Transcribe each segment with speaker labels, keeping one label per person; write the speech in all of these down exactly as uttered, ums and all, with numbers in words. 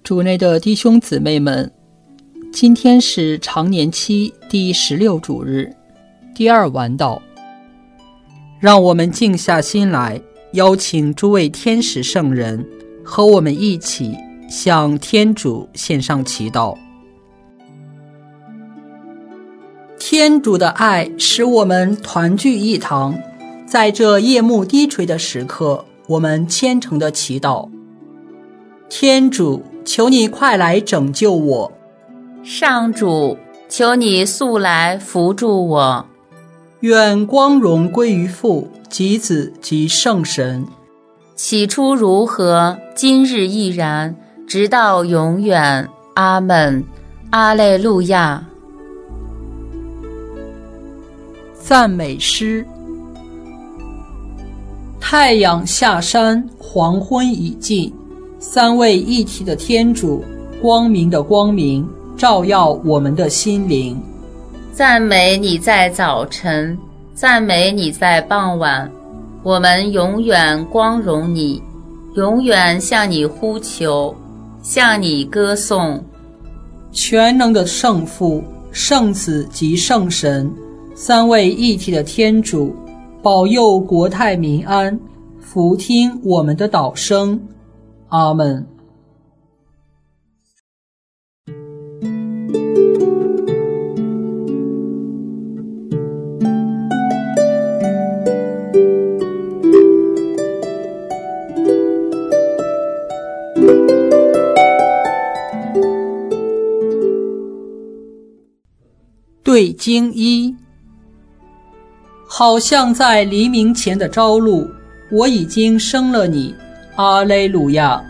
Speaker 1: 主内的弟兄姊妹们，今天是常年期第十六主日，第二晚祷。让我们静下心来，邀请诸位天使圣人和我们一起向天主献上祈祷。天主的爱使我们团聚一堂，在这夜幕低垂的时刻，我们虔诚的祈祷。天主，求你快来拯救我。
Speaker 2: 上主，求你速来扶助我。
Speaker 1: 愿光荣归于父、及子、及圣神。
Speaker 2: 起初如何，今日亦然，直到永远。阿们。阿肋路亚。
Speaker 1: 赞美诗。太阳下山，黄昏已尽，三位一体的天主，光明的光明，照耀我们的心灵。
Speaker 2: 赞美你在早晨，赞美你在傍晚，我们永远光荣你，永远向你呼求，向你歌颂。
Speaker 1: 全能的圣父、圣子及圣神，三位一体的天主，保佑国泰民安，俯听我们的祷声。阿们。对经一，好像在黎明前的朝露，我已经生了你。阿肋路亚。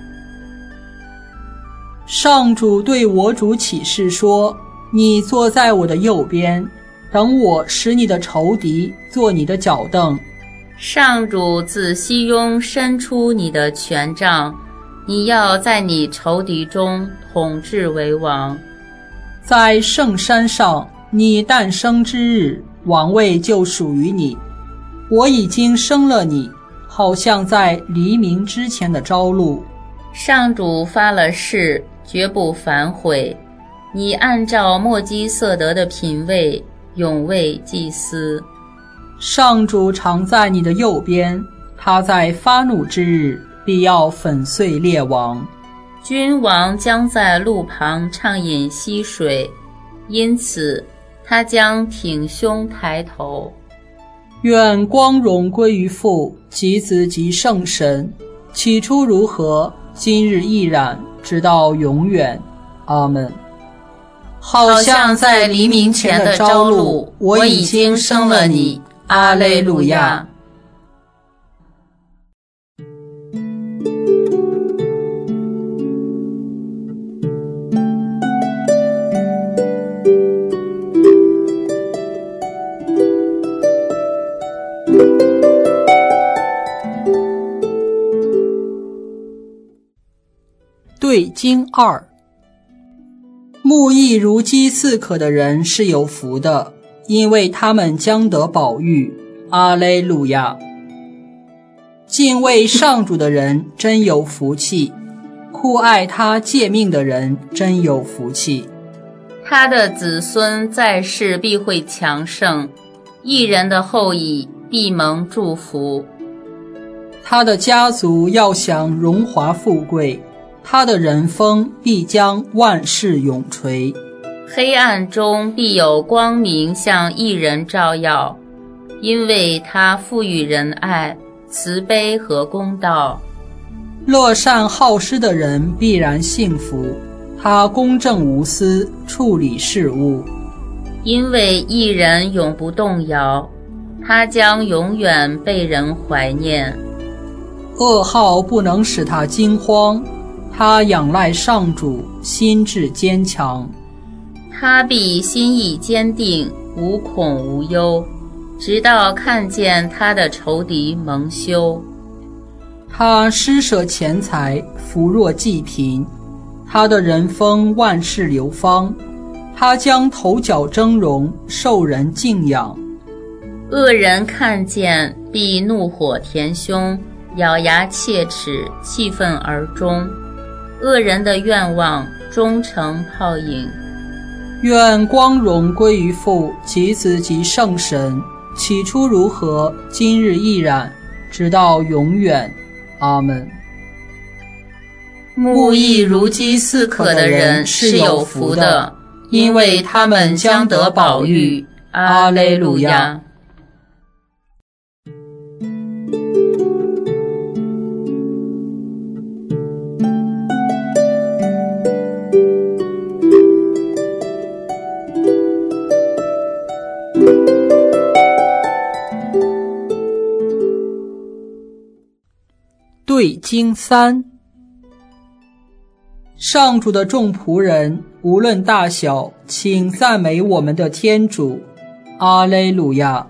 Speaker 1: 上主对我主启示说，你坐在我的右边，等我使你的仇敌做你的脚凳。
Speaker 2: 上主自西雍伸出你的权杖，你要在你仇敌中统治为王。
Speaker 1: 在圣山上，你诞生之日，王位就属于你。我已经生了你，好像在黎明之前的朝露。
Speaker 2: 上主发了誓，绝不反悔。你按照默基瑟德的品位，永为祭司。
Speaker 1: 上主常在你的右边，他在发怒之日，必要粉碎列王。
Speaker 2: 君王将在路旁畅饮溪水，因此他将挺胸抬头。
Speaker 1: 愿光荣归于父、及子及圣神，起初如何，今日亦然，直到永远。阿们。好像在黎明前的朝露，我已经生了你。阿肋路亚。对经二，慕义如饥似渴的人是有福的，因为他们将得饱飫。阿肋路亚。敬畏上主的人真有福气，酷爱他诫命的人真有福气。
Speaker 2: 他的子孙在世必会强盛，义人的后裔必蒙祝福。
Speaker 1: 他的家族要享荣华富贵，他的人风必将万世永垂。
Speaker 2: 黑暗中必有光明向义人照耀，因为他赋予仁爱、慈悲和公道。
Speaker 1: 乐善好施的人必然幸福，他公正无私，处理事务。
Speaker 2: 因为义人永不动摇，他将永远被人怀念。
Speaker 1: 噩耗不能使他惊慌，他仰赖上主，心志坚强。
Speaker 2: 他必心意坚定，无恐无忧，直到看见他的仇敌蒙羞。
Speaker 1: 他施舍钱财，扶弱济贫，他的人风万世流芳，他将头角峥嵘，受人敬仰。
Speaker 2: 恶人看见必怒火填胸，咬牙切齿，气愤而终。 恶人的愿望终成泡影。
Speaker 1: 愿光荣归于父及子及圣神，起初如何，今日亦然，直到永远。阿们。
Speaker 2: 木易如饥似渴的人是有福的，因为他们将得饱飫。阿肋路亚。
Speaker 1: 对经三。上主的众仆人，无论大小，请赞美我们的天主。阿肋路亚。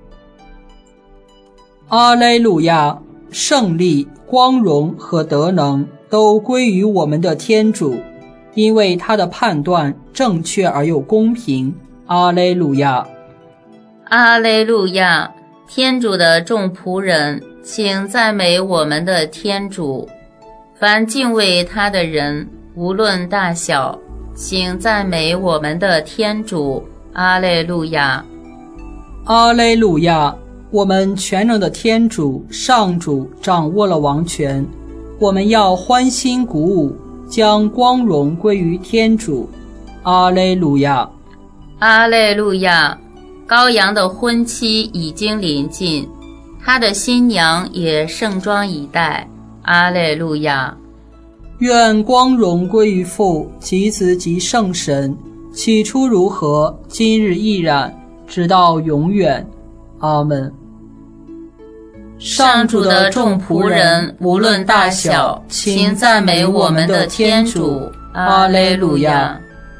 Speaker 1: 阿肋路亚。胜利、光荣和德能都归于我们的天主，因为他的判断正确而又公平。阿肋路亚。
Speaker 2: 阿肋路亚。天主的众仆人，请赞美我们的天主。凡敬畏他的人，无论大小，请赞美我们的天主。阿肋路亚。
Speaker 1: 阿肋路亚。我们全能的天主上主掌握了王权，我们要欢欣鼓舞，将光荣归于天主。阿肋路亚。
Speaker 2: 阿肋路亚。羔羊的婚期已经临近，他的新娘也盛装以待。阿肋路亚。
Speaker 1: 愿光荣归于父及子及圣神，起初如何，今日亦然，直到永远。阿们。
Speaker 2: 上主的众仆人，无论大小，请赞美我们的天主。阿肋路亚。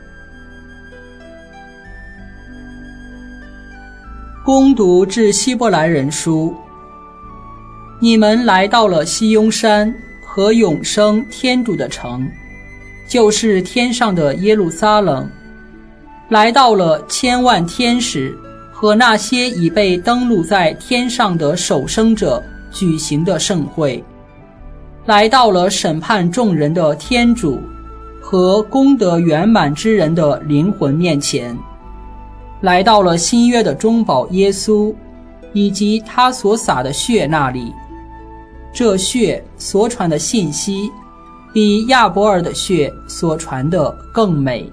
Speaker 1: 恭读致希伯来人书。你们来到了西雍山和永生天主的城，就是天上的耶路撒冷，来到了千万天使和那些已被登录在天上的守生者举行的盛会，来到了审判众人的天主和功德圆满之人的灵魂面前，来到了新约的中保耶稣以及他所洒的血那里。这血所传的信息比亚伯尔的血所传的更美。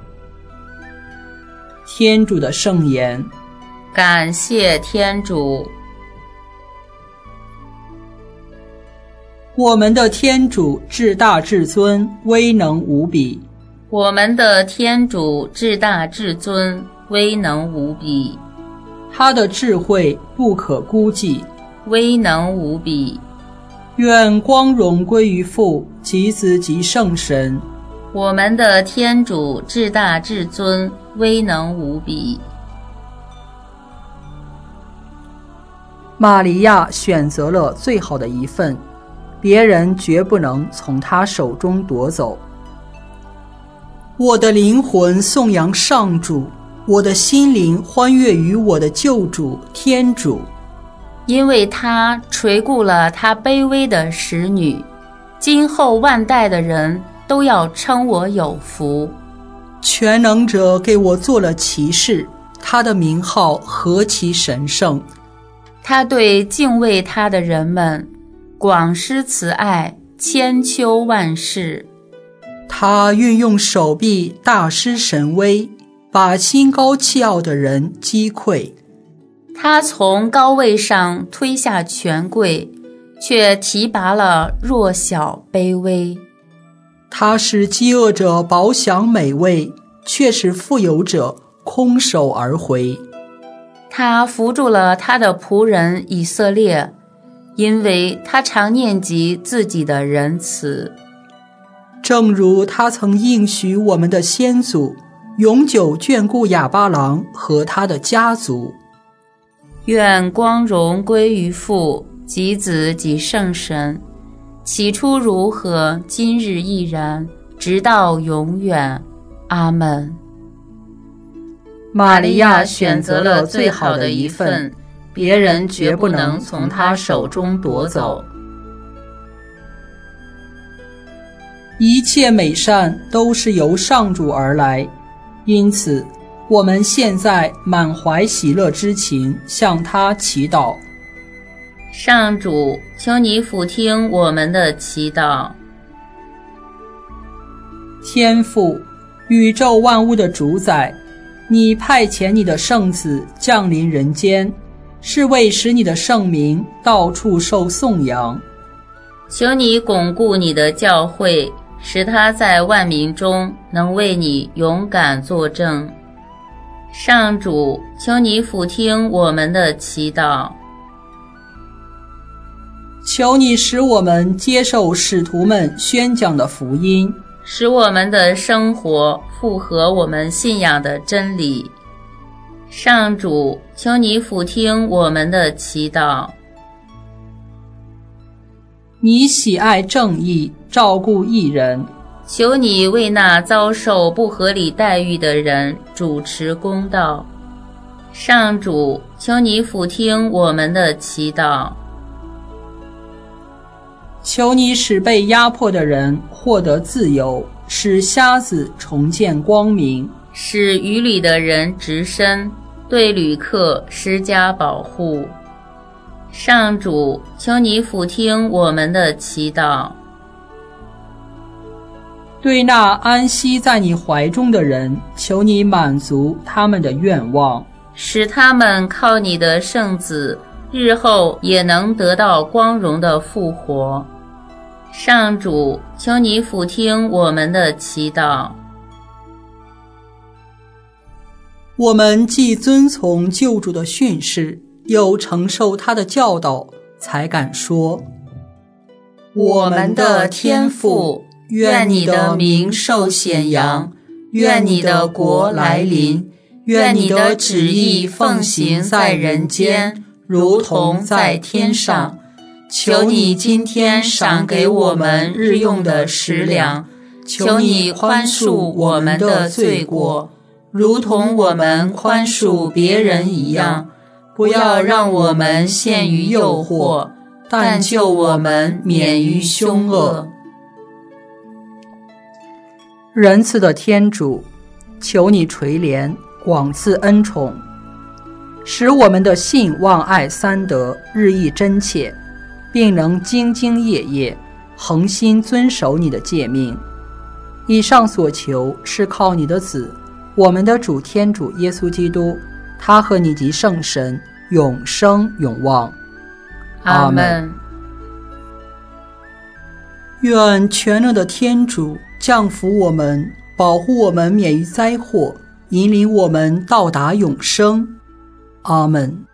Speaker 1: 天主的圣言。
Speaker 2: 感谢天主。
Speaker 1: 我们的天主至大至尊，威能无比。
Speaker 2: 我们的天主至大至尊，威能无比。
Speaker 1: 他的智慧不可估计，
Speaker 2: 威能无比。
Speaker 1: 愿光荣归于父及子及圣神。
Speaker 2: 我们的天主至大至尊，威能无比。
Speaker 1: 玛利亚选择了最好的一份，别人绝不能从她手中夺走。我的灵魂颂扬上主，我的心灵欢悦于我的救主天主，
Speaker 2: 因为他垂顾了他卑微的使女，今后万代的人都要称我有福。
Speaker 1: 全能者给我做了骑士，他的名号何其神圣。
Speaker 2: 他对敬畏他的人们广施慈爱，千秋万世。
Speaker 1: 他运用手臂大施神威，把心高气傲的人击溃。
Speaker 2: 他从高位上推下权贵，却提拔了弱小卑微。
Speaker 1: 他使饥饿者饱享美味，却使富有者空手而回。
Speaker 2: 他扶助了他的仆人以色列，因为他常念及自己的仁慈。
Speaker 1: 正如他曾应许我们的先祖，永久眷顾亚巴郎和他的家族。
Speaker 2: 愿光荣归于父及子及圣神，起初如何，今日亦然，直到永远。阿们。玛利亚选择了最好的一份，别人绝不能从她手中夺走。
Speaker 1: 一切美善都是由上主而来，因此我们现在满怀喜乐之情向他祈祷。
Speaker 2: 上主，求你俯听我们的祈祷。
Speaker 1: 天父，宇宙万物的主宰，你派遣你的圣子降临人间，是为使你的圣名到处受颂扬。
Speaker 2: 求你巩固你的教会，使他在万民中能为你勇敢作证。上主，求你俯听我们的祈祷。
Speaker 1: 求你使我们接受使徒们宣讲的福音，
Speaker 2: 使我们的生活符合我们信仰的真理。上主，求你俯听我们的祈祷。
Speaker 1: 你喜爱正义，照顾义人，
Speaker 2: 求你为那遭受不合理待遇的人主持公道。上主，求你俯听我们的祈祷。
Speaker 1: 求你使被压迫的人获得自由，使瞎子重见光明，
Speaker 2: 使渔里的人直身，对旅客施加保护。上主，求你俯听我们的祈祷。
Speaker 1: 对那安息在你怀中的人，求你满足他们的愿望，
Speaker 2: 使他们靠你的圣子，日后也能得到光荣的复活。上主，求你俯听我们的祈祷。
Speaker 1: 我们既遵从救主的训示，又承受他的教导，才敢说：
Speaker 2: 我们的天父，愿你的名受显扬，愿你的国来临，愿你的旨意奉行在人间，如同在天上。求你今天赏给我们日用的食粮，求你宽恕我们的罪过，如同我们宽恕别人一样。不要让我们陷于诱惑，但救我们免于凶恶。
Speaker 1: 仁慈的天主，求你垂怜，广赐恩宠，使我们的信望爱三德日益真切，并能兢兢业业，恒心遵守你的诫命。以上所求是靠你的子，我们的主天主耶稣基督，他和你及圣神永生永旺。
Speaker 2: 阿们。
Speaker 1: 愿全能的天主降福我们，保护我们免于灾祸，引领我们到达永生。阿们。